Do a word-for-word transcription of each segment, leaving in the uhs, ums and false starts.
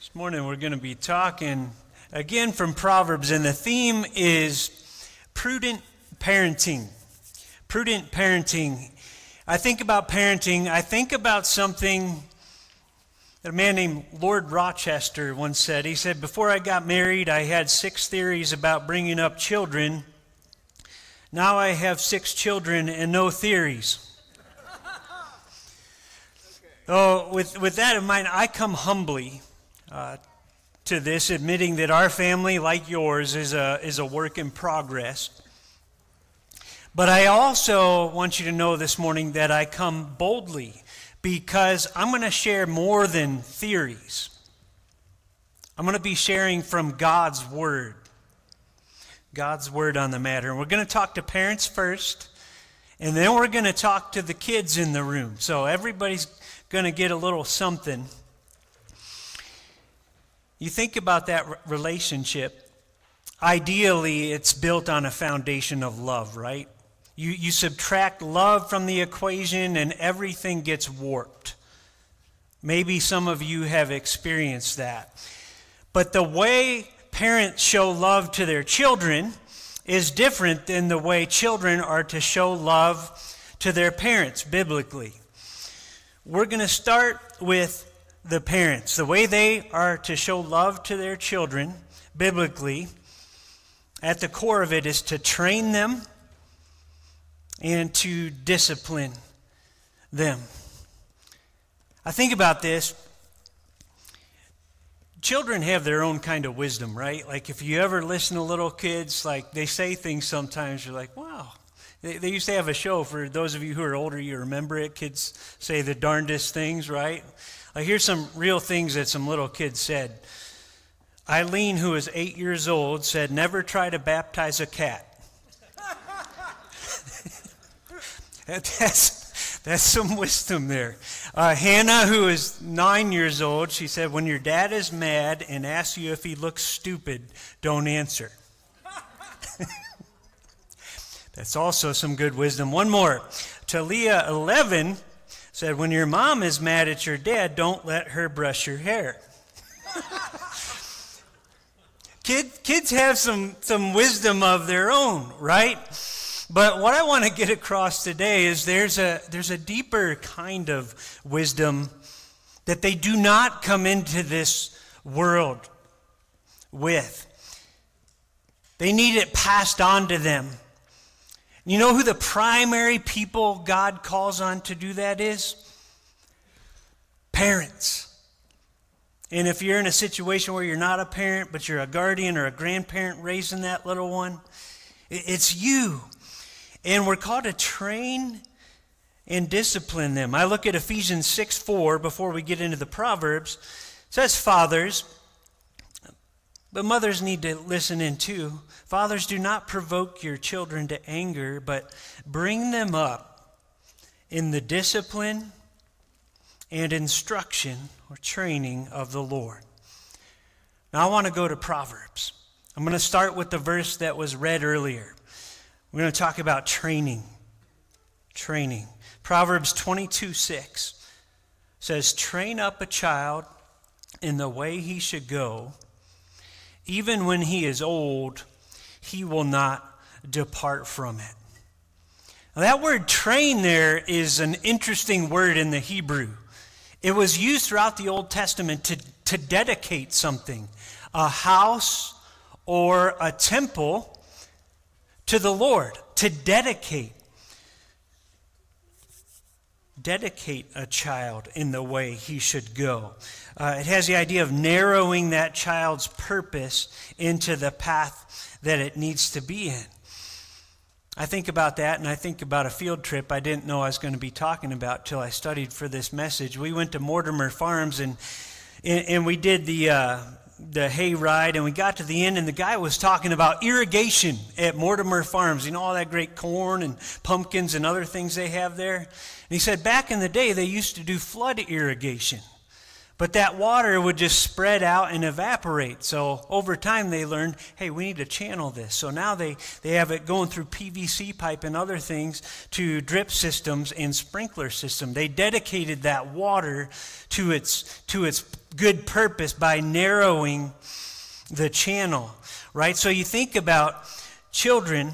This morning we're going to be talking again from Proverbs, and the theme is prudent parenting. Prudent parenting. I think about parenting, I think about something that a man named Lord Rochester once said. He said, before I got married, I had six theories about bringing up children. Now I have six children and no theories. Oh, with, with that in mind, I come humbly uh, to this, admitting that our family, like yours, is a, is a work in progress. But I also want you to know this morning that I come boldly because I'm going to share more than theories. I'm going to be sharing from God's Word. God's Word on the matter. And we're going to talk to parents first, and then we're going to talk to the kids in the room. So everybody's going to get a little something. You think about that relationship. Ideally, it's built on a foundation of love, right? You, you subtract love from the equation and everything gets warped. Maybe some of you have experienced that. But the way parents show love to their children is different than the way children are to show love to their parents biblically. We're going to start with the parents. The way they are to show love to their children biblically, at the core of it is to train them and to discipline them. I think about this. Children have their own kind of wisdom, right? Like if you ever listen to little kids, like they say things sometimes, you're like, wow. They, they used to have a show, for those of you who are older, you remember it. Kids say the darndest things, right? Like here's some real things that some little kids said. Eileen, who was eight years old, said, never try to baptize a cat. That's, that's some wisdom there. Uh, Hannah, who is nine years old, she said, when your dad is mad and asks you if he looks stupid, don't answer. That's also some good wisdom. One more. Talia, eleven, said, when your mom is mad at your dad, don't let her brush your hair. Kid, kids have some, some wisdom of their own, right? But what I want to get across today is there's a, there's a deeper kind of wisdom that they do not come into this world with. They need it passed on to them. You know who the primary people God calls on to do that is? Parents. And if you're in a situation where you're not a parent, but you're a guardian or a grandparent raising that little one, it's you. And we're called to train and discipline them. I look at Ephesians six four before we get into the Proverbs. It says, fathers, but mothers need to listen in too. Fathers, do not provoke your children to anger, but bring them up in the discipline and instruction or training of the Lord. Now I want to go to Proverbs. I'm going to start with the verse that was read earlier. We're going to talk about training. Training. Proverbs twenty-two six says, train up a child in the way he should go. Even when he is old, he will not depart from it. Now that word train there is an interesting word in the Hebrew. It was used throughout the Old Testament to, to dedicate something, a house or a temple, to the Lord, to dedicate. Dedicate a child in the way he should go. Uh, it has the idea of narrowing that child's purpose into the path that it needs to be in. I think about that, and I think about a field trip I didn't know I was going to be talking about till I studied for this message. We went to Mortimer Farms, and and, and we did the uh, the hay ride, and we got to the end, and the guy was talking about irrigation at Mortimer Farms. You know, all that great corn and pumpkins and other things they have there. And he said back in the day they used to do flood irrigation. But that water would just spread out and evaporate. So over time they learned, hey, we need to channel this. So now they, they have it going through P V C pipe and other things to drip systems and sprinkler system. They dedicated that water to its, to its good purpose by narrowing the channel, right? So you think about children,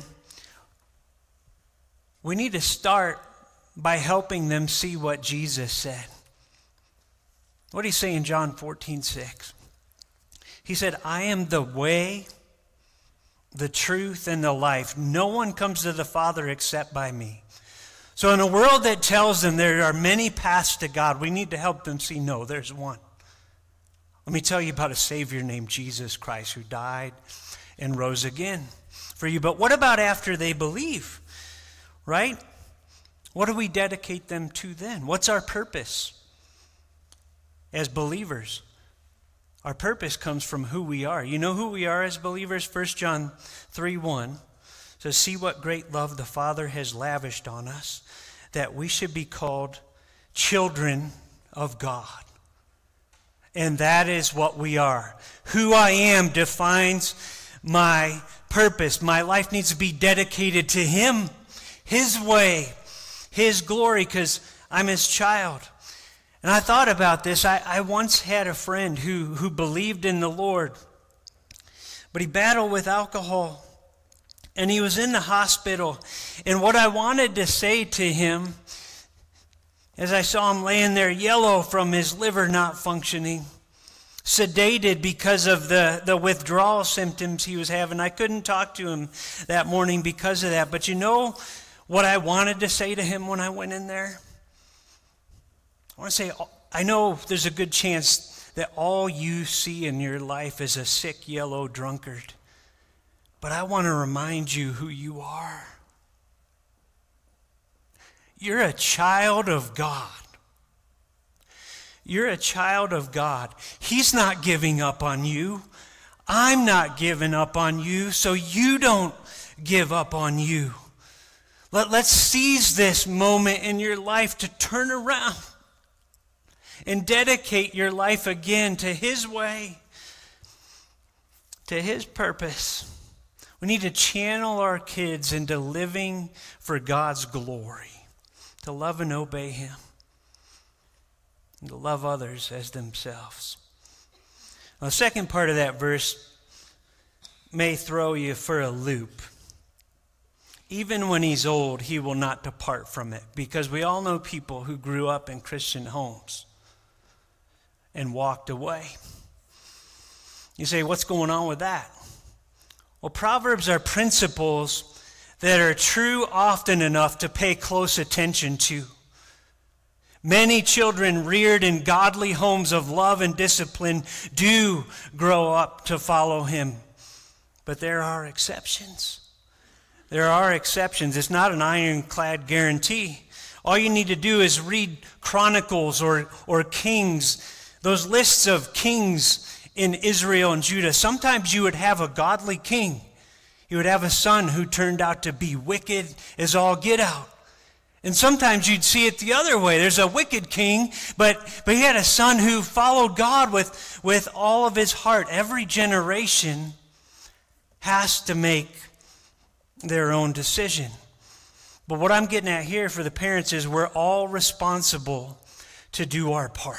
we need to start by helping them see what Jesus said. What did he say in John fourteen six? He said, I am the way, the truth, and the life. No one comes to the Father except by me. So in a world that tells them there are many paths to God, we need to help them see, no, there's one. Let me tell you about a Savior named Jesus Christ who died and rose again for you. But what about after they believe, right? What do we dedicate them to then? What's our purpose? As believers, our purpose comes from who we are. You know who we are as believers? First John three one says, see what great love the Father has lavished on us, that we should be called children of God. And that is what we are. Who I am defines my purpose. My life needs to be dedicated to Him, His way, His glory, because I'm His child. And I thought about this. I, I once had a friend who, who believed in the Lord, but he battled with alcohol, and he was in the hospital. And what I wanted to say to him, as I saw him laying there yellow from his liver not functioning, sedated because of the, the withdrawal symptoms he was having, I couldn't talk to him that morning because of that. But you know what I wanted to say to him when I went in there? I want to say, I know there's a good chance that all you see in your life is a sick yellow drunkard. But I want to remind you who you are. You're a child of God. You're a child of God. He's not giving up on you. I'm not giving up on you, so you don't give up on you. Let, let's seize this moment in your life to turn around and dedicate your life again to His way, to His purpose. We need to channel our kids into living for God's glory, to love and obey Him, and to love others as themselves. Now, the second part of that verse may throw you for a loop. Even when he's old, he will not depart from it, because we all know people who grew up in Christian homes and walked away. You say, what's going on with that? Well, Proverbs are principles that are true often enough to pay close attention to. Many children reared in godly homes of love and discipline do grow up to follow Him. But there are exceptions. There are exceptions. It's not an ironclad guarantee. All you need to do is read Chronicles or, or Kings, those lists of kings in Israel and Judah. Sometimes you would have a godly king. You would have a son who turned out to be wicked as all get out. And sometimes you'd see it the other way. There's a wicked king, but, but he had a son who followed God with, with all of his heart. Every generation has to make their own decision. But what I'm getting at here for the parents is we're all responsible to do our part.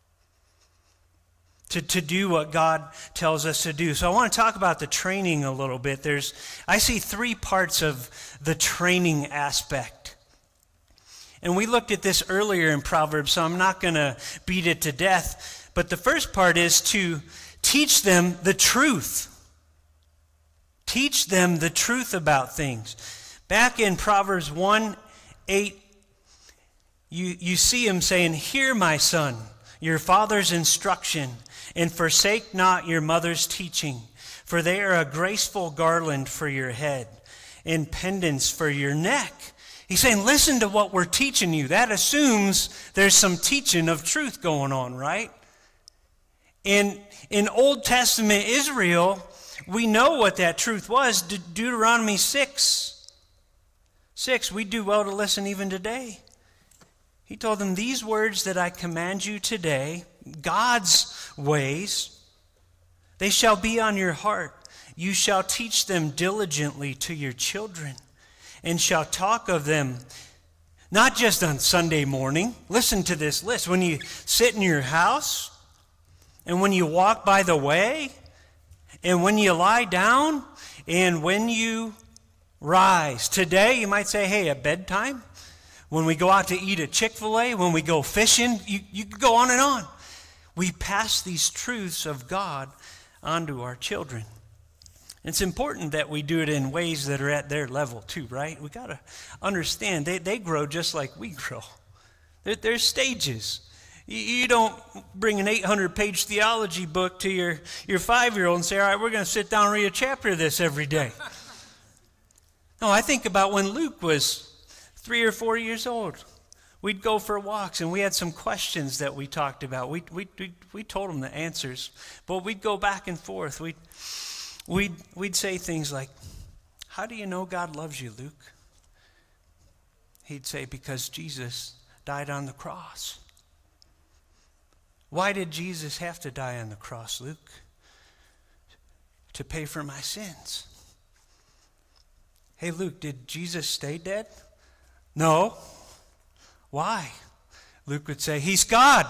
To, to do what God tells us to do. So I want to talk about the training a little bit. There's, I see three parts of the training aspect. And we looked at this earlier in Proverbs, so I'm not going to beat it to death. But the first part is to teach them the truth. Teach them the truth about things. Back in Proverbs one eight, you, you see him saying, hear, my son, your father's instruction, and forsake not your mother's teaching, for they are a graceful garland for your head and pendants for your neck. He's saying, listen to what we're teaching you. That assumes there's some teaching of truth going on, right? In, in Old Testament Israel, we know what that truth was. De- Deuteronomy six. six, we do well to listen even today. He told them, these words that I command you today, God's ways. They shall be on your heart. You shall teach them diligently to your children, and shall talk of them not just on Sunday morning. Listen to this list. When you sit in your house, and when you walk by the way, and when you lie down, and when you rise. Today, you might say, hey, at bedtime, when we go out to eat at Chick-fil-A, when we go fishing, you, you could go on and on. We pass these truths of God onto our children. It's important that we do it in ways that are at their level too, right? We got to understand they, they grow just like we grow. There, there's stages. You, you don't bring an eight hundred page theology book to your, your five-year-old and say, all right, we're going to sit down and read a chapter of this every day. No, I think about when Luke was three or four years old. We'd go for walks, and we had some questions that we talked about. We we we, we told him the answers, but we'd go back and forth. We'd, we'd, we'd say things like, how do you know God loves you, Luke? He'd say, because Jesus died on the cross. Why did Jesus have to die on the cross, Luke? To pay for my sins. Hey, Luke, did Jesus stay dead? No. Why? Luke would say, he's God.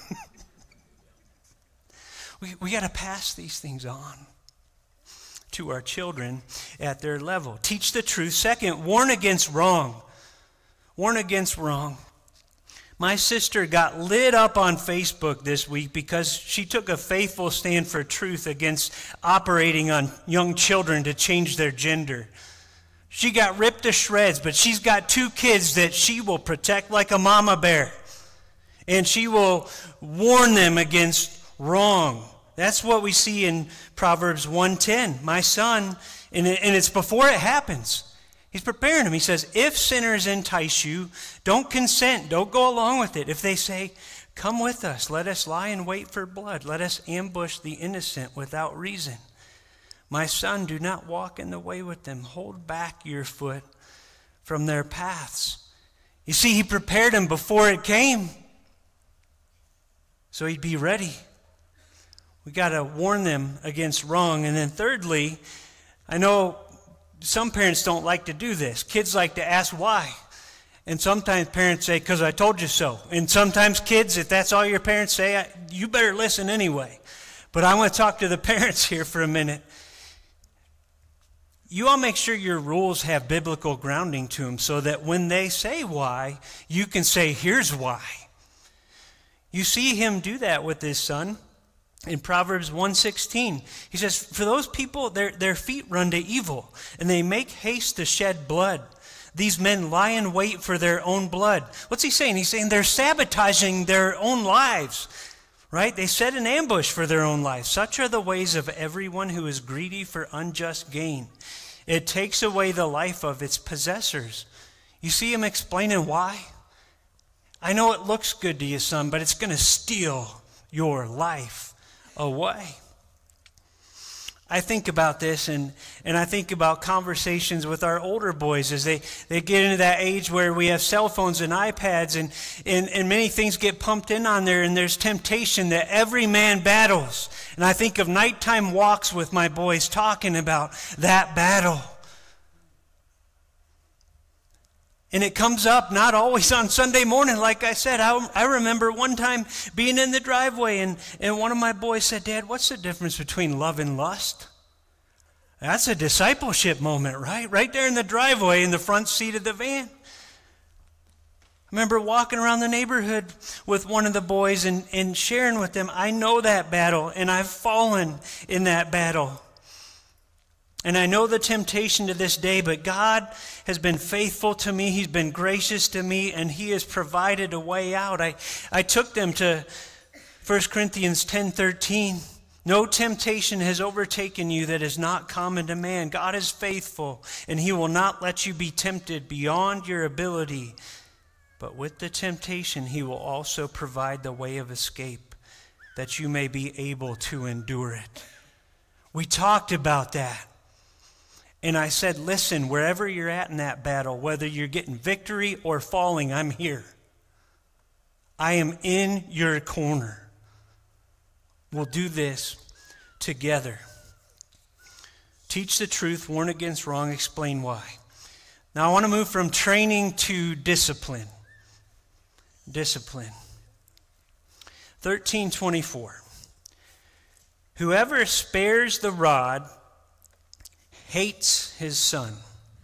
we we got to pass these things on to our children at their level. Teach the truth. Second, warn against wrong. Warn against wrong. My sister got lit up on Facebook this week because she took a faithful stand for truth against operating on young children to change their gender. She got ripped to shreds, but she's got two kids that she will protect like a mama bear. And she will warn them against wrong. That's what we see in Proverbs one ten. My son, and it's before it happens. He's preparing them. He says, if sinners entice you, don't consent. Don't go along with it. If they say, come with us, let us lie in wait for blood. Let us ambush the innocent without reason. My son, do not walk in the way with them. Hold back your foot from their paths. You see, he prepared him before it came, so he'd be ready. We got to warn them against wrong. And then thirdly, I know some parents don't like to do this. Kids like to ask why. And sometimes parents say, because I told you so. And sometimes kids, if that's all your parents say, you better listen anyway. But I want to talk to the parents here for a minute. You all make sure your rules have biblical grounding to them so that when they say why, you can say, here's why. You see him do that with his son in Proverbs one sixteen. He says, for those people, their, their feet run to evil, and they make haste to shed blood. These men lie in wait for their own blood. What's he saying? He's saying they're sabotaging their own lives. Right? They set an ambush for their own life. Such are the ways of everyone who is greedy for unjust gain. It takes away the life of its possessors. You see him explaining why? I know it looks good to you, son, but it's going to steal your life away. I think about this, and, and I think about conversations with our older boys as they, they get into that age where we have cell phones and iPads, and, and, and many things get pumped in on there, and there's temptation that every man battles. And I think of nighttime walks with my boys talking about that battle. And it comes up not always on Sunday morning, like I said. I, I remember one time being in the driveway, and, and one of my boys said, Dad, what's the difference between love and lust? That's a discipleship moment, right? Right there in the driveway in the front seat of the van. I remember walking around the neighborhood with one of the boys and, and sharing with them, I know that battle, and I've fallen in that battle. And I know the temptation to this day, but God has been faithful to me. He's been gracious to me, and he has provided a way out. I, I took them to First Corinthians ten thirteen. No temptation has overtaken you that is not common to man. God is faithful, and he will not let you be tempted beyond your ability. But with the temptation, he will also provide the way of escape, that you may be able to endure it. We talked about that. And I said, listen, wherever you're at in that battle, whether you're getting victory or falling, I'm here. I am in your corner. We'll do this together. Teach the truth, warn against wrong, explain why. Now I want to move from training to discipline. Discipline. thirteen twenty-four. Whoever spares the rod hates his son,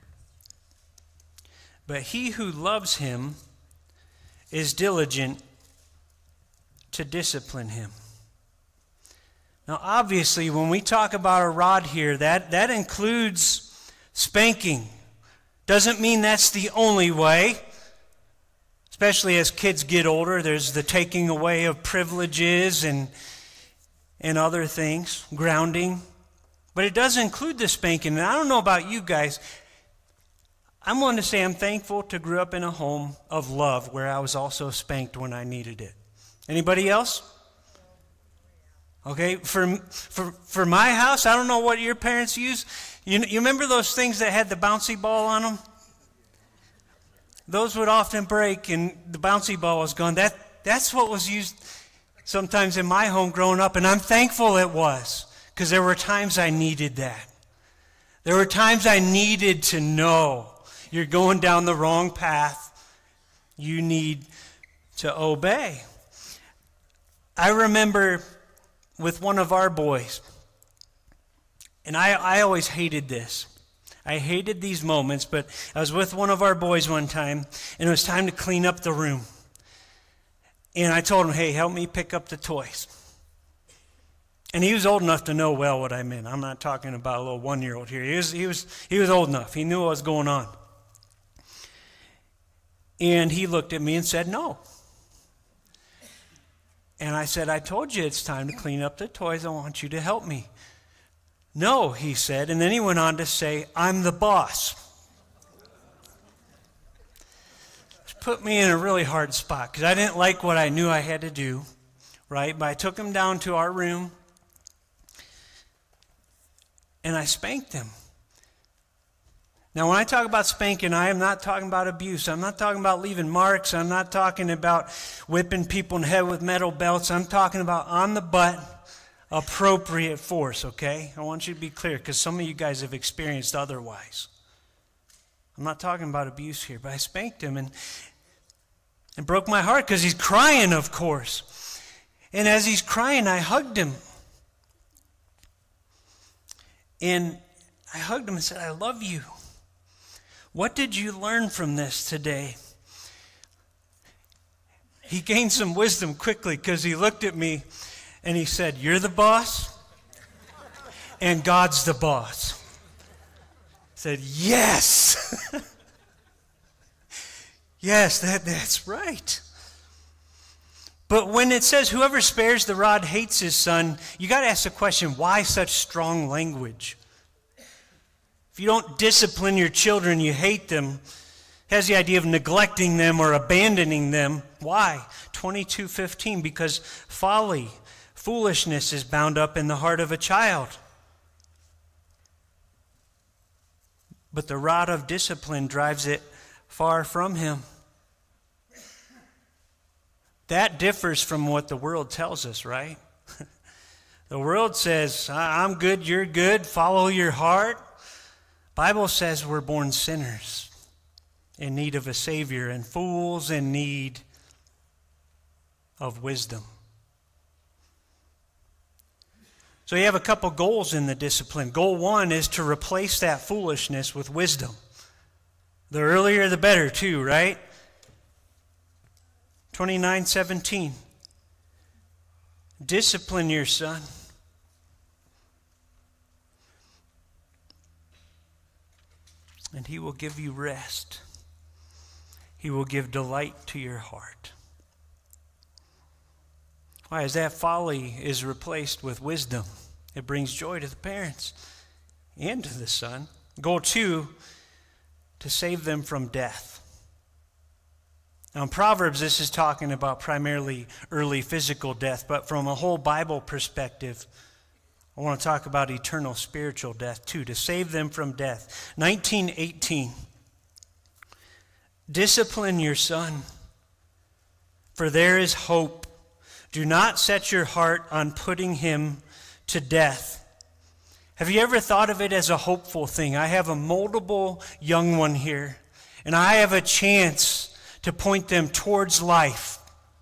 but he who loves him is diligent to discipline him. Now, obviously, when we talk about a rod here, that, that includes spanking. Doesn't mean that's the only way. Especially as kids get older, there's the taking away of privileges and, and other things, grounding. But it does include the spanking. And I don't know about you guys. I'm willing to say I'm thankful to grow up in a home of love where I was also spanked when I needed it. Anybody else? Okay, for, for, for my house, I don't know what your parents use. You, you remember those things that had the bouncy ball on them? Those would often break and the bouncy ball was gone. That, that's what was used sometimes in my home growing up, and I'm thankful it was, because there were times I needed that. There were times I needed to know you're going down the wrong path. You need to obey. I remember with one of our boys, and I, I always hated this. I hated these moments, but I was with one of our boys one time, and it was time to clean up the room. And I told him, hey, help me pick up the toys. And he was old enough to know well what I meant. I'm not talking about a little one-year-old here. He was, he was, he was old enough. He knew what was going on. And he looked at me and said, no. And I said, I told you it's time to clean up the toys. I want you to help me. No, he said. And then he went on to say, I'm the boss. This put me in a really hard spot because I didn't like what I knew I had to do, right? But I took him down to our room and I spanked him. Now, when I talk about spanking, I am not talking about abuse. I'm not talking about leaving marks. I'm not talking about whipping people in the head with metal belts. I'm talking about on the butt, appropriate force, okay? I want you to be clear because some of you guys have experienced otherwise. I'm not talking about abuse here, but I spanked him and it broke my heart because he's crying, of course. And as he's crying, I hugged him. And I hugged him and said, I love you. What did you learn from this today? He gained some wisdom quickly because he looked at me and he said, you're the boss and God's the boss. I said, yes. Yes, that, that's right. But when it says whoever spares the rod hates his son, you got to ask the question, why such strong language? If you don't discipline your children, you hate them. It has the idea of neglecting them or abandoning them. Why? twenty-two fifteen, because folly, foolishness is bound up in the heart of a child. But the rod of discipline drives it far from him. That differs from what the world tells us, right? The world says, I'm good, you're good, follow your heart. Bible says we're born sinners in need of a Savior and fools in need of wisdom. So you have a couple goals in the discipline. Goal one is to replace that foolishness with wisdom. The earlier the better too, right? twenty-nine seventeen. Discipline your son. And he will give you rest. He will give delight to your heart. Why? As that folly is replaced with wisdom, it brings joy to the parents and to the son. Goal two, to save them from death. Now in Proverbs, this is talking about primarily early physical death, but from a whole Bible perspective, I want to talk about eternal spiritual death too, to save them from death. nineteen eighteen. Discipline your son, for there is hope. Do not set your heart on putting him to death. Have you ever thought of it as a hopeful thing? I have a moldable young one here, and I have a chance to point them towards life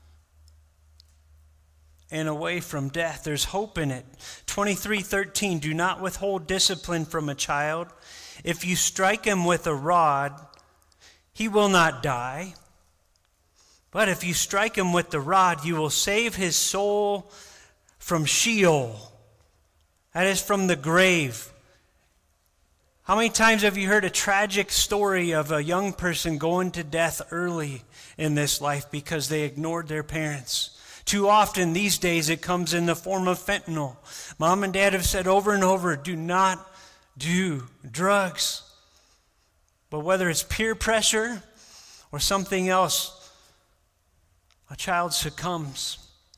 and away from death. There's hope in it. twenty-three thirteen, do not withhold discipline from a child. If you strike him with a rod, he will not die. But if you strike him with the rod, you will save his soul from Sheol. That is from the grave. How many times have you heard a tragic story of a young person going to death early in this life because they ignored their parents? Too often these days it comes in the form of fentanyl. Mom and dad have said over and over, do not do drugs. But whether it's peer pressure or something else, a child succumbs.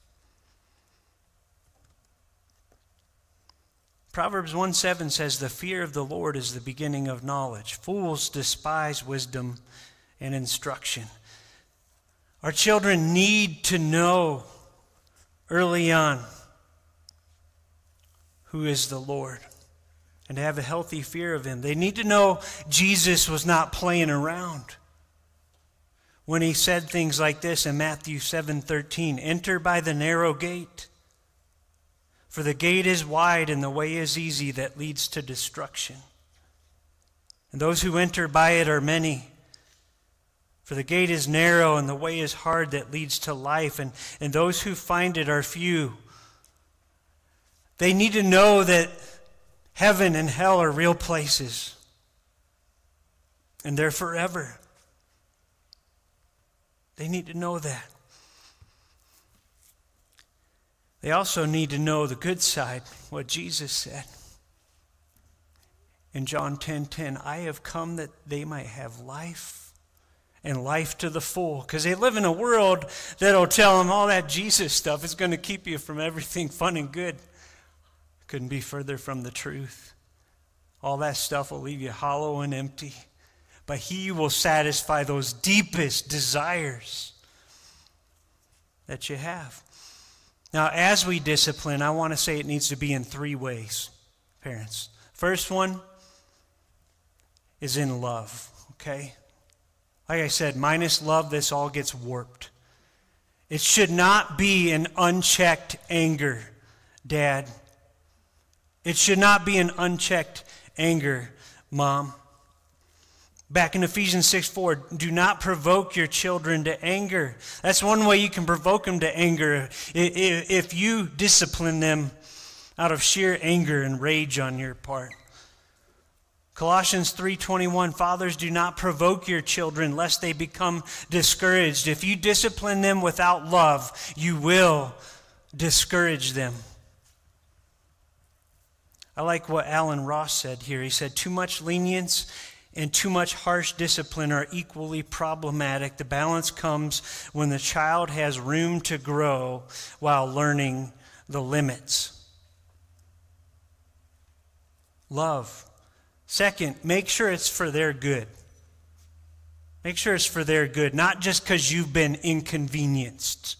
Proverbs one seven says, the fear of the Lord is the beginning of knowledge. Fools despise wisdom and instruction. Our children need to know early on who is the Lord and to have a healthy fear of him. They need to know Jesus was not playing around when he said things like this in Matthew seven thirteen, enter by the narrow gate, for the gate is wide and the way is easy that leads to destruction. And those who enter by it are many. For the gate is narrow and the way is hard that leads to life, and, and those who find it are few. They need to know that heaven and hell are real places, and they're forever. They need to know that. They also need to know the good side, what Jesus said. In John ten ten, I have come that they might have life, and life to the full. Because they live in a world that'll tell them all that Jesus stuff is going to keep you from everything fun and good. Couldn't be further from the truth. All that stuff will leave you hollow and empty. But he will satisfy those deepest desires that you have. Now, as we discipline, I want to say it needs to be in three ways, parents. First one is in love, okay? Like I said, minus love, this all gets warped. It should not be an unchecked anger, Dad. It should not be an unchecked anger, Mom. Back in Ephesians six four, do not provoke your children to anger. That's one way you can provoke them to anger, if you discipline them out of sheer anger and rage on your part. Colossians three twenty-one, fathers, do not provoke your children lest they become discouraged. If you discipline them without love, you will discourage them. I like what Alan Ross said here. He said, too much lenience and too much harsh discipline are equally problematic. The balance comes when the child has room to grow while learning the limits. Love. Second, make sure it's for their good. Make sure it's for their good, not just because you've been inconvenienced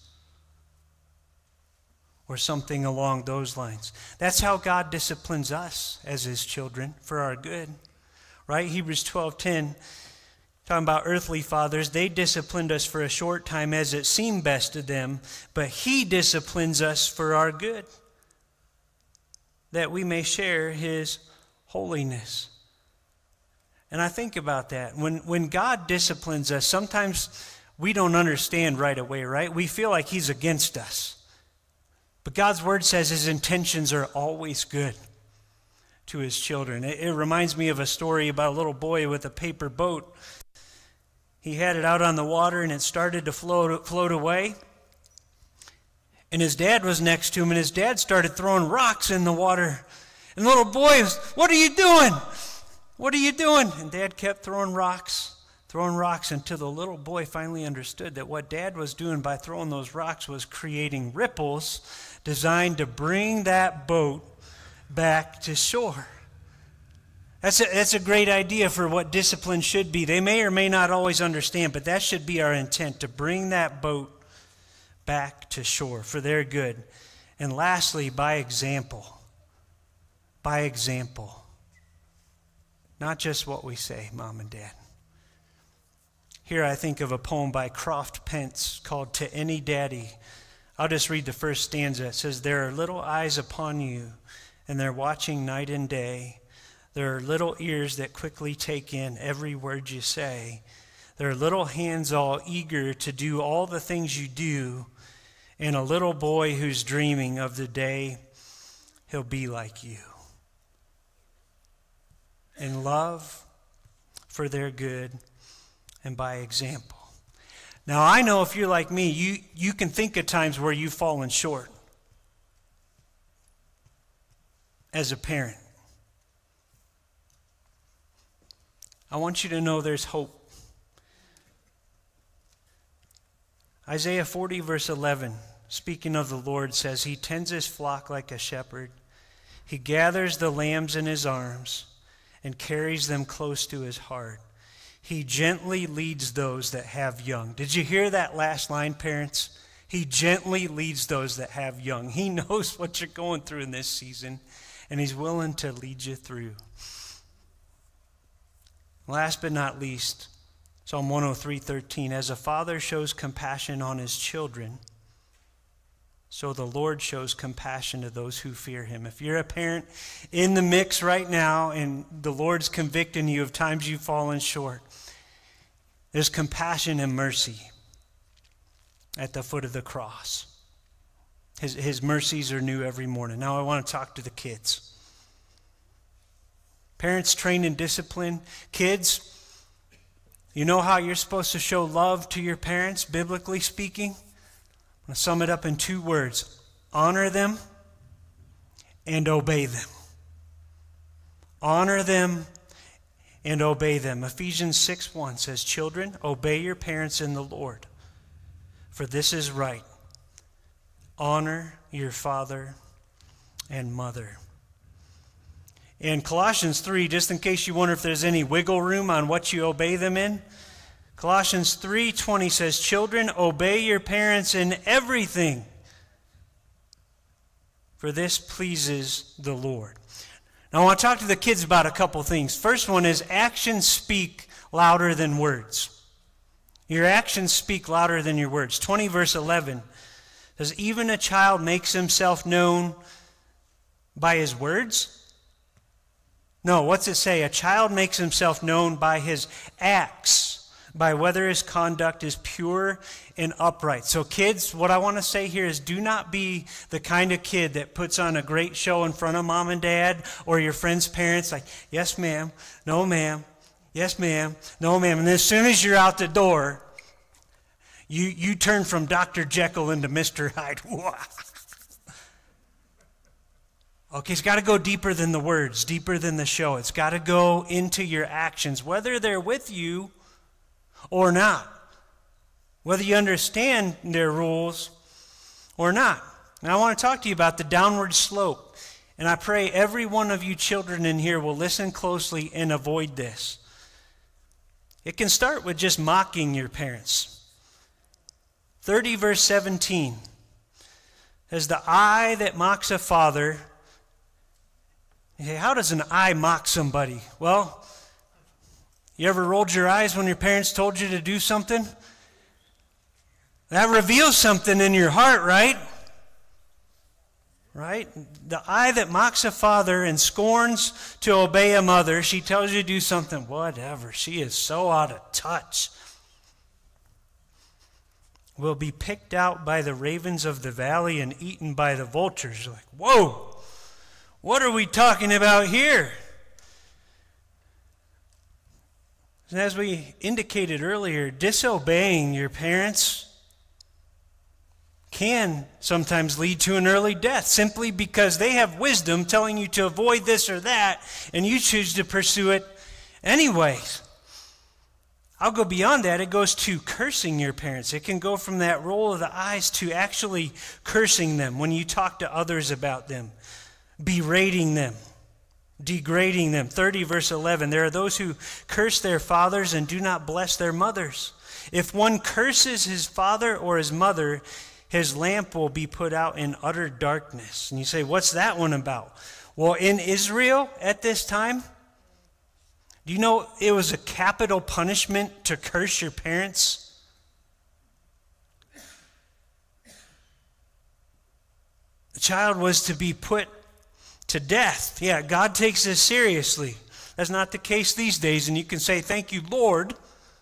or something along those lines. That's how God disciplines us as his children, for our good. Right? Hebrews twelve ten, talking about earthly fathers, they disciplined us for a short time as it seemed best to them, but he disciplines us for our good, that we may share his holiness. And I think about that. When, when God disciplines us, sometimes we don't understand right away, right? We feel like he's against us. But God's word says his intentions are always good to his children. It, it reminds me of a story about a little boy with a paper boat. He had it out on the water and it started to float, float away. And his dad was next to him, and his dad started throwing rocks in the water. And the little boy was, what are you doing? What are you doing? And Dad kept throwing rocks, throwing rocks until the little boy finally understood that what Dad was doing by throwing those rocks was creating ripples designed to bring that boat back to shore. That's a, that's a great idea for what discipline should be. They may or may not always understand, but that should be our intent, to bring that boat back to shore for their good. And lastly, by example. By example. Not just what we say, Mom and Dad. Here I think of a poem by Croft Pence called To Any Daddy. I'll just read the first stanza. It says, there are little eyes upon you, and they're watching night and day. There are little ears that quickly take in every word you say. There are little hands all eager to do all the things you do, and a little boy who's dreaming of the day he'll be like you. In love, for their good, and by example. Now, I know if you're like me, you, you can think of times where you've fallen short as a parent. I want you to know there's hope. Isaiah forty, verse eleven, speaking of the Lord, says, he tends his flock like a shepherd. He gathers the lambs in his arms and carries them close to his heart. He gently leads those that have young. Did you hear that last line, parents? He gently leads those that have young. He knows what you're going through in this season, and he's willing to lead you through. Last but not least, Psalm one oh three, thirteen, as a father shows compassion on his children, so the Lord shows compassion to those who fear him. If you're a parent in the mix right now and the Lord's convicting you of times you've fallen short, there's compassion and mercy at the foot of the cross. His, his mercies are new every morning. Now I want to talk to the kids. Parents, train and discipline. Kids, you know how you're supposed to show love to your parents, biblically speaking? I'm going to sum it up in two words. Honor them and obey them. Honor them and obey them. Ephesians six one says, children, obey your parents in the Lord, for this is right. Honor your father and mother. In Colossians three, just in case you wonder if there's any wiggle room on what you obey them in, Colossians three twenty says, children, obey your parents in everything, for this pleases the Lord. Now I want to talk to the kids about a couple things. First one is actions speak louder than words. Your actions speak louder than your words. twenty verse eleven says, even a child makes himself known by his words? No, what's it say? A child makes himself known by his acts, by whether his conduct is pure and upright. So kids, what I want to say here is do not be the kind of kid that puts on a great show in front of mom and dad or your friends' parents, like, yes, ma'am, no, ma'am, yes, ma'am, no, ma'am. And then as soon as you're out the door, you, you turn from Doctor Jekyll into Mister Hyde. Okay, it's got to go deeper than the words, deeper than the show. It's got to go into your actions, whether they're with you or not, whether you understand their rules or not. Now, I want to talk to you about the downward slope, and I pray every one of you children in here will listen closely and avoid this. It can start with just mocking your parents. thirty verse seventeen says, the eye that mocks a father. Hey, how does an eye mock somebody? Well, you ever rolled your eyes when your parents told you to do something? That reveals something in your heart, right? Right? The eye that mocks a father and scorns to obey a mother, she tells you to do something, whatever. She is so out of touch. Will be picked out by the ravens of the valley and eaten by the vultures. Like, whoa! What are we talking about here? And as we indicated earlier, disobeying your parents can sometimes lead to an early death simply because they have wisdom telling you to avoid this or that, and you choose to pursue it anyways. I'll go beyond that. It goes to cursing your parents. It can go from that roll of the eyes to actually cursing them when you talk to others about them, berating them, degrading them. thirty verse eleven, there are those who curse their fathers and do not bless their mothers. If one curses his father or his mother, his lamp will be put out in utter darkness. And you say, what's that one about? Well, in Israel at this time, do you know it was a capital punishment to curse your parents? The child was to be put to death. Yeah, God takes this seriously. That's not the case these days, and you can say, thank you, Lord.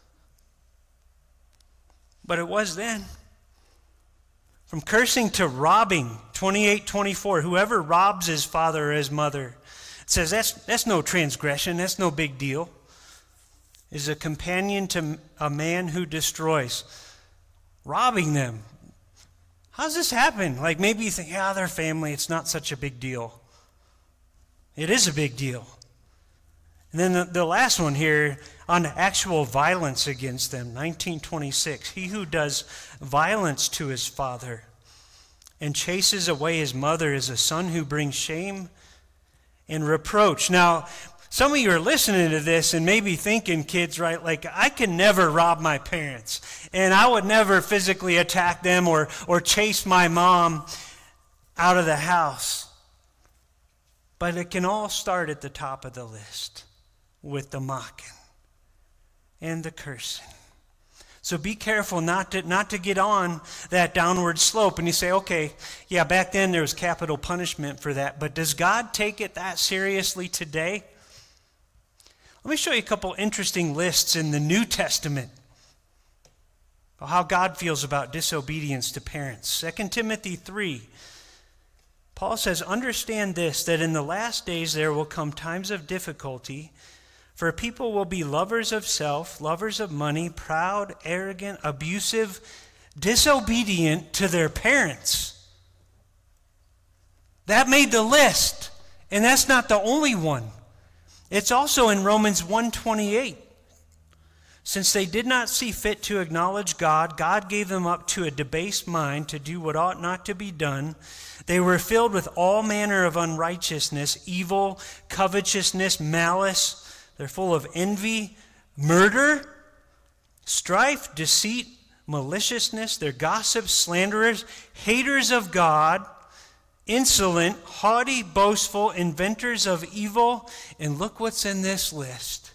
But it was then. From cursing to robbing, twenty-eight twenty-four, whoever robs his father or his mother, it says that's, that's no transgression, that's no big deal, is a companion to a man who destroys. Robbing them. How does this happen? Like maybe you think, yeah, they're family, it's not such a big deal. It is a big deal. And then the, the last one here, on actual violence against them, nineteen twenty-six. He who does violence to his father and chases away his mother is a son who brings shame and reproach. Now, some of you are listening to this and maybe thinking, kids, right, like, I can never rob my parents, and I would never physically attack them or, or chase my mom out of the house. But it can all start at the top of the list with the mocking and the cursing. So be careful not to not to get on that downward slope. And you say, okay, yeah, back then there was capital punishment for that. But does God take it that seriously today? Let me show you a couple interesting lists in the New Testament of how God feels about disobedience to parents. Second Timothy three. Paul says, understand this, that in the last days there will come times of difficulty, for people will be lovers of self, lovers of money, proud, arrogant, abusive, disobedient to their parents. That made the list, and that's not the only one. It's also in Romans one twenty-eight. Since they did not see fit to acknowledge God, God gave them up to a debased mind to do what ought not to be done. They were filled with all manner of unrighteousness, evil, covetousness, malice. They're full of envy, murder, strife, deceit, maliciousness. They're gossips, slanderers, haters of God, insolent, haughty, boastful, inventors of evil. And look what's in this list.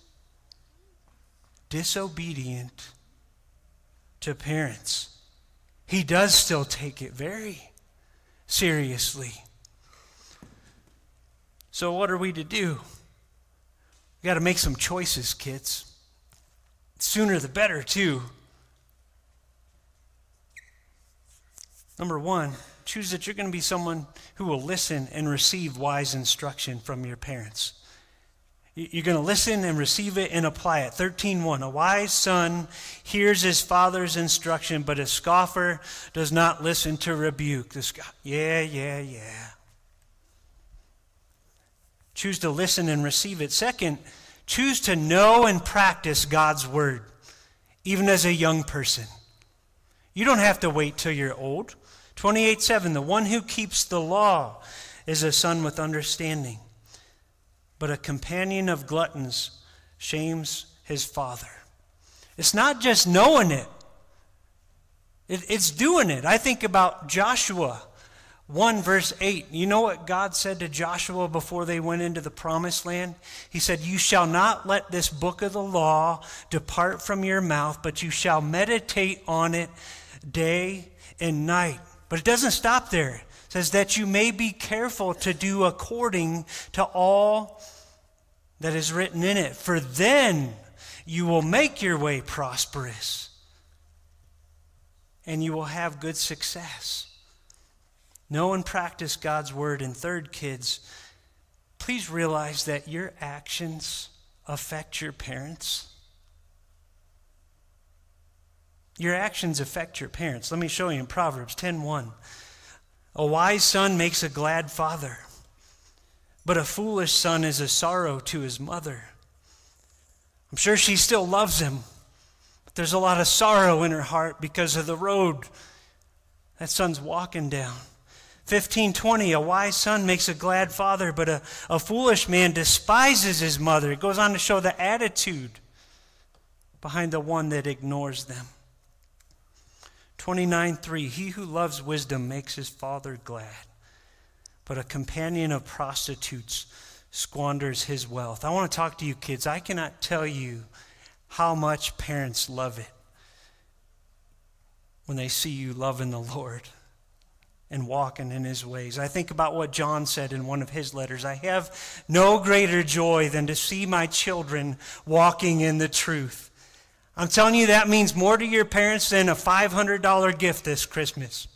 Disobedient to parents. He does still take it very seriously. So what are we to do? We got to make some choices, kids. Sooner the better, too. Number one, choose that you're going to be someone who will listen and receive wise instruction from your parents. You're going to listen and receive it and apply it. thirteen one, a wise son hears his father's instruction, but a scoffer does not listen to rebuke. The sc- yeah, yeah, yeah. Choose to listen and receive it. Second, choose to know and practice God's word, even as a young person. You don't have to wait till you're old. twenty-eight seven, the one who keeps the law is a son with understanding, but a companion of gluttons shames his father. It's not just knowing it. it it's doing it. I think about Joshua one verse eight. You know what God said to Joshua before they went into the promised land? He said, you shall not let this book of the law depart from your mouth, but you shall meditate on it day and night. But it doesn't stop there. It says that you may be careful to do according to all that is written in it, for then you will make your way prosperous and you will have good success. Know and practice God's word. And third, kids, please realize that your actions affect your parents. Your actions affect your parents. Let me show you in Proverbs ten one. A wise son makes a glad father, but a foolish son is a sorrow to his mother. I'm sure she still loves him, but there's a lot of sorrow in her heart because of the road that son's walking down. fifteen twenty, a wise son makes a glad father, but a, a foolish man despises his mother. It goes on to show the attitude behind the one that ignores them. twenty-nine three, he who loves wisdom makes his father glad, but a companion of prostitutes squanders his wealth. I want to talk to you kids. I cannot tell you how much parents love it when they see you loving the Lord and walking in his ways. I think about what John said in one of his letters. I have no greater joy than to see my children walking in the truth. I'm telling you, that means more to your parents than a five hundred dollars gift this Christmas.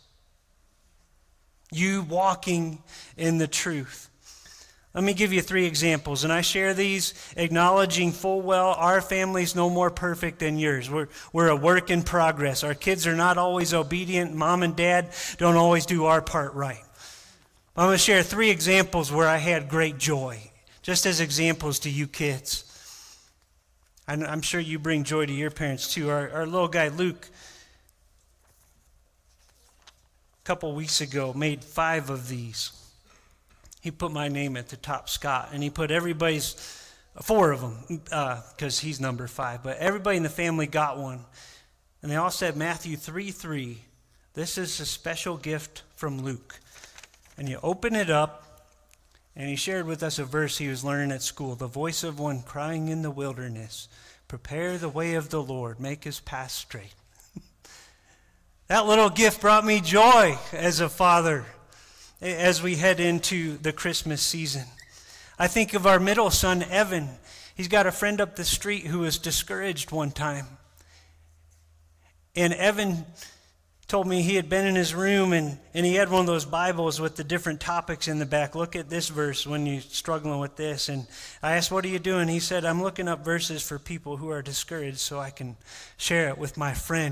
You walking in the truth. Let me give you three examples, and I share these acknowledging full well our family's no more perfect than yours. We're, we're a work in progress. Our kids are not always obedient. Mom and Dad don't always do our part right. I'm going to share three examples where I had great joy, just as examples to you kids. I'm sure you bring joy to your parents too. Our, our little guy Luke, a couple weeks ago, made five of these. He put my name at the top, Scott, and he put everybody's, four of them, because uh, he's number five, but everybody in the family got one. And they all said Matthew three three, this is a special gift from Luke. And you open it up, and he shared with us a verse he was learning at school, the voice of one crying in the wilderness, prepare the way of the Lord, make his path straight. That little gift brought me joy as a father as we head into the Christmas season. I think of our middle son, Evan. He's got a friend up the street who was discouraged one time. And Evan told me he had been in his room and, and he had one of those Bibles with the different topics in the back. Look at this verse when you're struggling with this. And I asked, what are you doing? He said, I'm looking up verses for people who are discouraged so I can share it with my friend.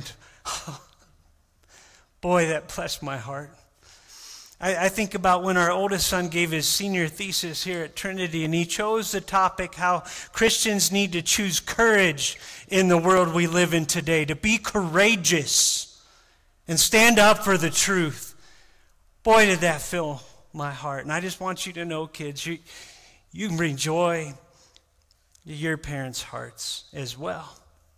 Boy, that blessed my heart. I, I think about when our oldest son gave his senior thesis here at Trinity, and he chose the topic how Christians need to choose courage in the world we live in today, to be courageous and stand up for the truth. Boy, did that fill my heart. And I just want you to know, kids, you, you can bring joy to your parents' hearts as well.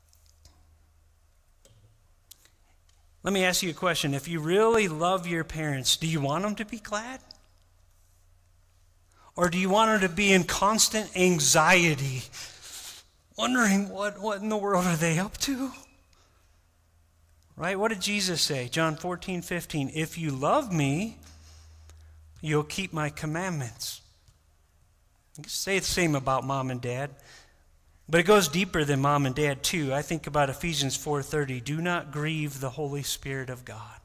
Let me ask you a question. If you really love your parents, do you want them to be glad? Or do you want them to be in constant anxiety, wondering what, what in the world are they up to? Right? What did Jesus say? John fourteen fifteen. If you love me, you'll keep my commandments. You can say the same about mom and dad. But it goes deeper than mom and dad too. I think about Ephesians four thirty. Do not grieve the Holy Spirit of God.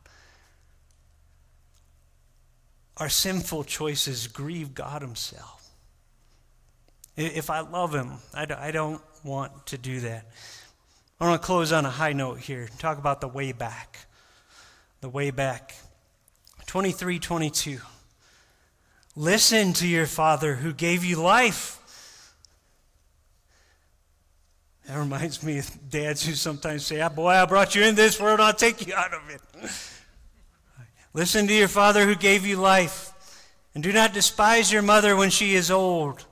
Our sinful choices grieve God himself. If I love him, I don't want to do that. I want to close on a high note here. Talk about the way back. The way back. twenty-three twenty-two. Listen to your Father who gave you life. That reminds me of dads who sometimes say, oh, boy, I brought you in this world, I'll take you out of it. Listen to your Father who gave you life. And do not despise your mother when she is old.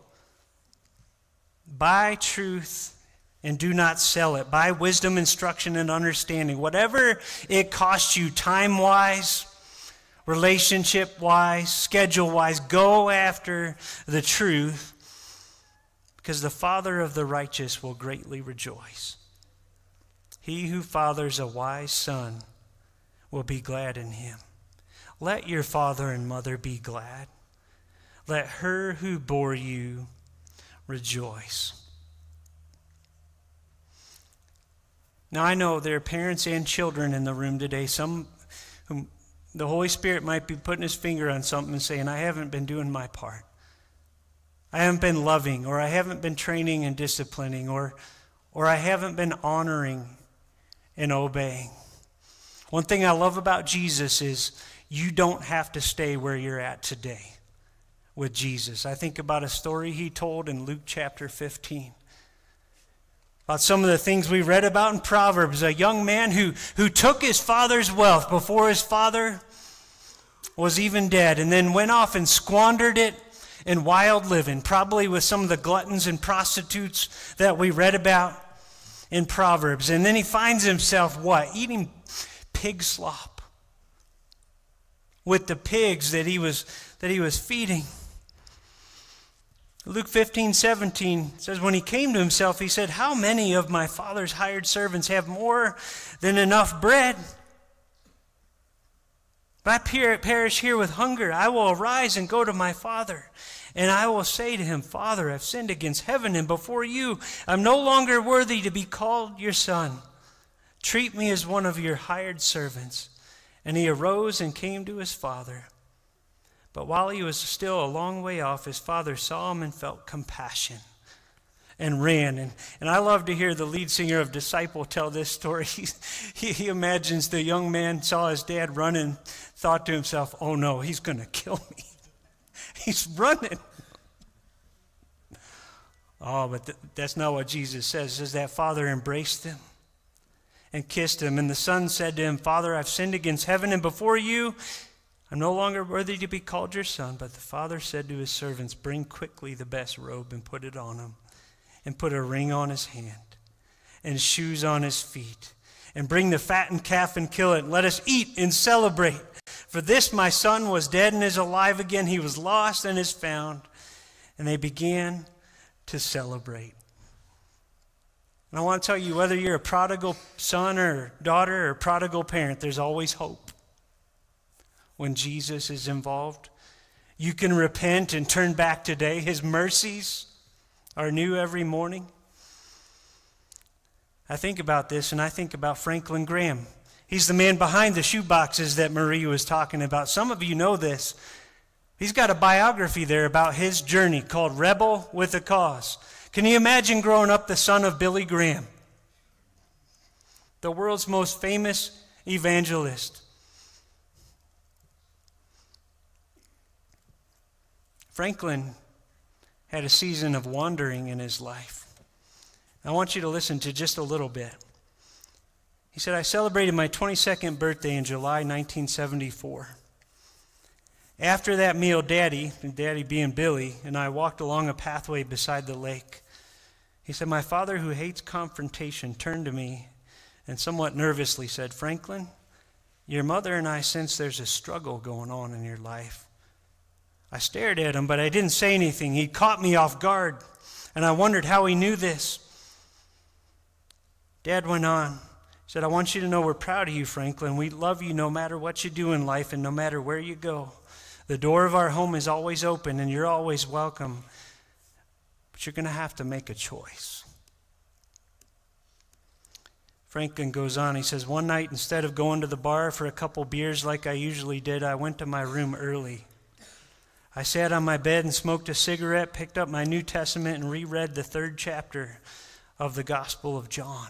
Buy truth and do not sell it. Buy wisdom, instruction, and understanding. Whatever it costs you time-wise, relationship-wise, schedule-wise, go after the truth. Because the father of the righteous will greatly rejoice. He who fathers a wise son will be glad in him. Let your father and mother be glad. Let her who bore you rejoice. Now I know there are parents and children in the room today. Some whom the Holy Spirit might be putting his finger on something and saying, I haven't been doing my part. I haven't been loving, or I haven't been training and disciplining, or, or I haven't been honoring and obeying. One thing I love about Jesus is you don't have to stay where you're at today with Jesus. I think about a story he told in Luke chapter fifteen. About some of the things we read about in Proverbs. A young man who, who took his father's wealth before his father was even dead, and then went off and squandered it in wild living, probably with some of the gluttons and prostitutes that we read about in Proverbs. And then he finds himself, what? Eating pig slop with the pigs that he was that he was feeding. Luke fifteen seventeen says, when he came to himself, he said, how many of my father's hired servants have more than enough bread? If I perish here with hunger, I will arise and go to my father, and I will say to him, Father, I've sinned against heaven and before you. I'm no longer worthy to be called your son. Treat me as one of your hired servants. And he arose and came to his father. But while he was still a long way off, his father saw him and felt compassion and ran. And, and I love to hear the lead singer of Disciple tell this story. He, he, he imagines the young man saw his dad running, thought to himself, oh no, he's going to kill me. He's running. Oh, but th- that's not what Jesus says. It says that father embraced him and kissed him. And the son said to him, Father, I've sinned against heaven and before you. I'm no longer worthy to be called your son. But the father said to his servants, bring quickly the best robe and put it on him, and put a ring on his hand and shoes on his feet, and bring the fattened calf and kill it. And let us eat and celebrate. For this my son was dead and is alive again. He was lost and is found. And they began to celebrate. And I want to tell you, whether you're a prodigal son or daughter or prodigal parent, there's always hope when Jesus is involved. You can repent and turn back today. His mercies are new every morning. I think about this, and I think about Franklin Graham. He's the man behind the shoe boxes that Marie was talking about. Some of you know this. He's got a biography there about his journey called Rebel with a Cause. Can you imagine growing up the son of Billy Graham, the world's most famous evangelist? Franklin had a season of wandering in his life. I want you to listen to just a little bit. He said, I celebrated my twenty-second birthday in July nineteen seventy-four. After that meal, Daddy, and Daddy being Billy, and I walked along a pathway beside the lake. He said, my father, who hates confrontation, turned to me and somewhat nervously said, Franklin, your mother and I sense there's a struggle going on in your life. I stared at him, but I didn't say anything. He caught me off guard, and I wondered how he knew this. Dad went on. He said, I want you to know we're proud of you, Franklin. We love you no matter what you do in life and no matter where you go. The door of our home is always open, and you're always welcome. But you're going to have to make a choice. Franklin goes on. He says, one night, instead of going to the bar for a couple beers like I usually did, I went to my room early. I sat on my bed and smoked a cigarette, picked up my New Testament, and reread the third chapter of the Gospel of John.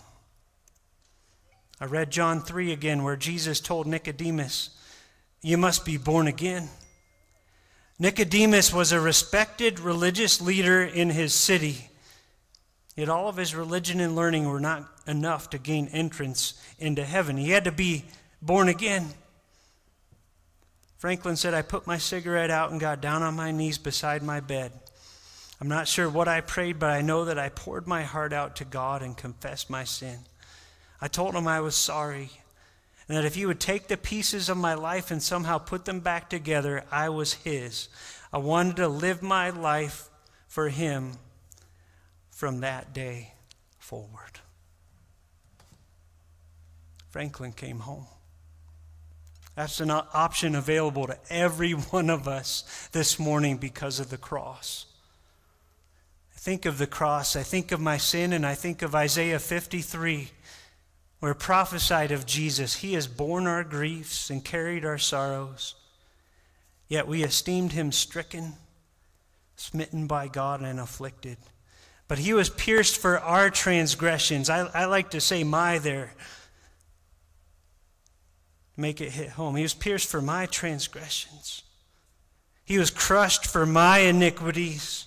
I read John three again, where Jesus told Nicodemus, you must be born again. Nicodemus was a respected religious leader in his city. Yet all of his religion and learning were not enough to gain entrance into heaven. He had to be born again. Franklin said, I put my cigarette out and got down on my knees beside my bed. I'm not sure what I prayed, but I know that I poured my heart out to God and confessed my sin. I told him I was sorry, and that if he would take the pieces of my life and somehow put them back together, I was his. I wanted to live my life for him from that day forward. Franklin came home. That's an option available to every one of us this morning because of the cross. I think of the cross, I think of my sin, and I think of Isaiah fifty-three, where it prophesied of Jesus. He has borne our griefs and carried our sorrows, yet we esteemed him stricken, smitten by God, and afflicted. But he was pierced for our transgressions. I, I like to say my there. Make it hit home. He was pierced for my transgressions. He was crushed for my iniquities.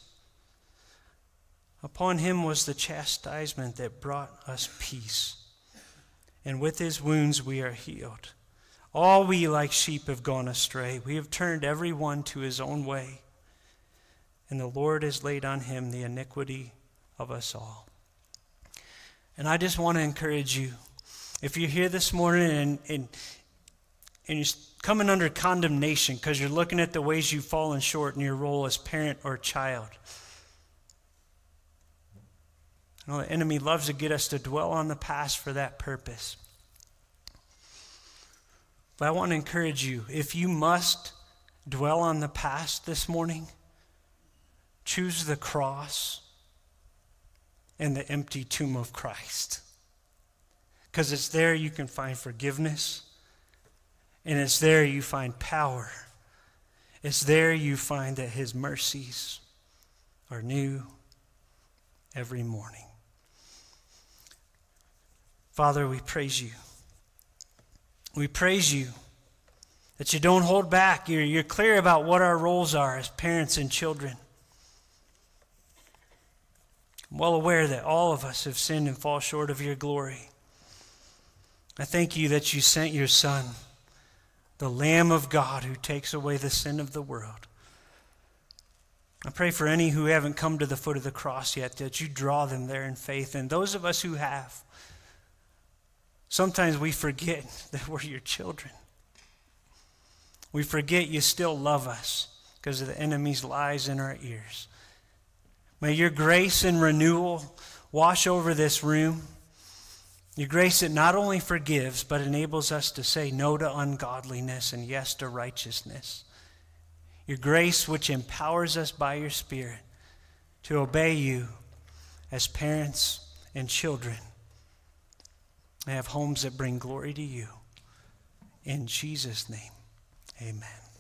Upon him was the chastisement that brought us peace. And with his wounds we are healed. All we like sheep have gone astray. We have turned every one to his own way. And the Lord has laid on him the iniquity of us all. And I just want to encourage you, If you're here this morning and, and, and you're coming under condemnation because you're looking at the ways you've fallen short in your role as parent or child, you know, the enemy loves to get us to dwell on the past for that purpose. But I want to encourage you, if you must dwell on the past this morning, choose the cross and the empty tomb of Christ. Because it's there you can find forgiveness, and it's there you find power. It's there you find that his mercies are new every morning. Father, we praise you. We praise you that you don't hold back. You're, you're clear about what our roles are as parents and children. I'm well aware that all of us have sinned and fall short of your glory. I thank you that you sent your Son, the Lamb of God who takes away the sin of the world. I pray for any who haven't come to the foot of the cross yet, that you draw them there in faith. And those of us who have, sometimes we forget that we're your children. We forget you still love us because of the enemy's lies in our ears. May your grace and renewal wash over this room. Your grace that not only forgives, but enables us to say no to ungodliness and yes to righteousness. Your grace which empowers us by your Spirit to obey you as parents and children. And have homes that bring glory to you. In Jesus' name, amen.